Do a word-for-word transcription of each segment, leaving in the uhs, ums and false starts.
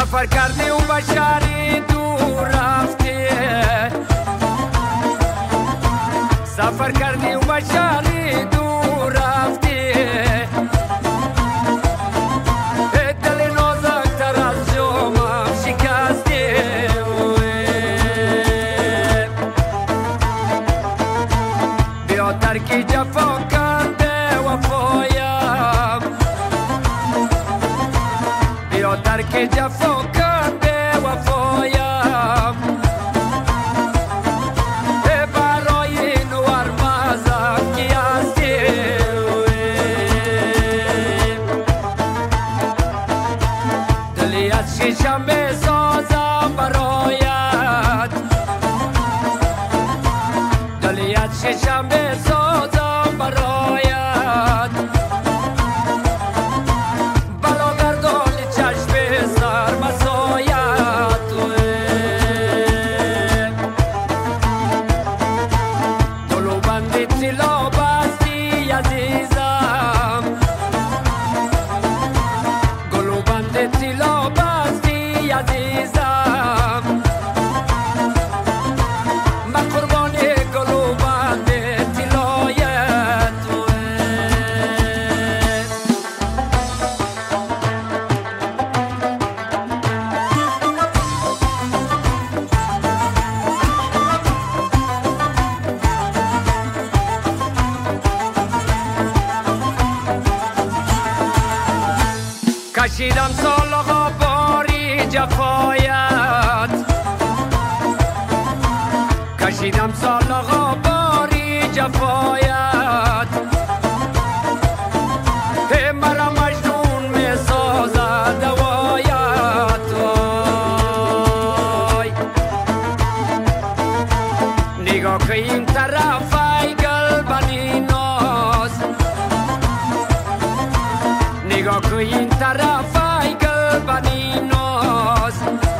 سفر کردی و به شهری دور رفتی، سفر کردی و به شهری دور رفتی، دل نازکتر از جامم شکستی. بیا ترکی جفا کرده وفایم، بیا ترکی جفا کرده وفایم، برای نور مزم کی هستی. دلی از شیشم بسازم برایت، دلی از شیشم بسازم برایت، بلا گردانی چشم سر مسایت. دلو بندی تلا بستی عزیزم، گلو بندی تلا بستی عزیزم، من قربانی گلو بندی تلایت. کشیدم سالها باری جفایت، کشیدم سالها باری جفایت، مرا مجنون می سازد دوایت. نگاه که این طرف ای گلبنی ناز، نگاه که این طرف ای گلبنی ناز،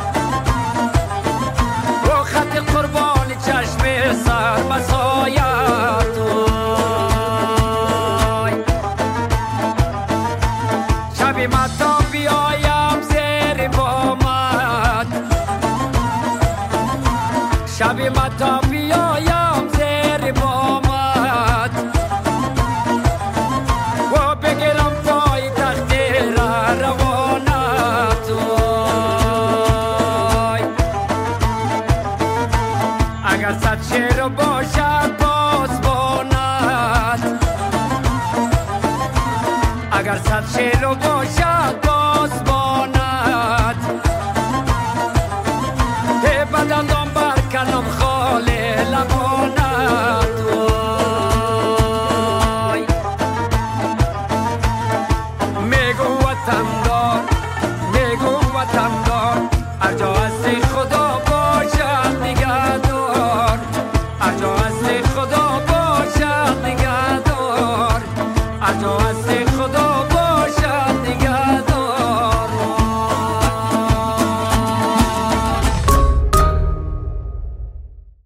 و خط قربان چشم سر مسایت. شبی متا بیایم زیر بامت، شبی متا بیایم زیر بامت، و بگیرم پای تختی را روانت. اگر صد شیر باشد پاسبانت، اگر صد شیر باشد پاسبانت،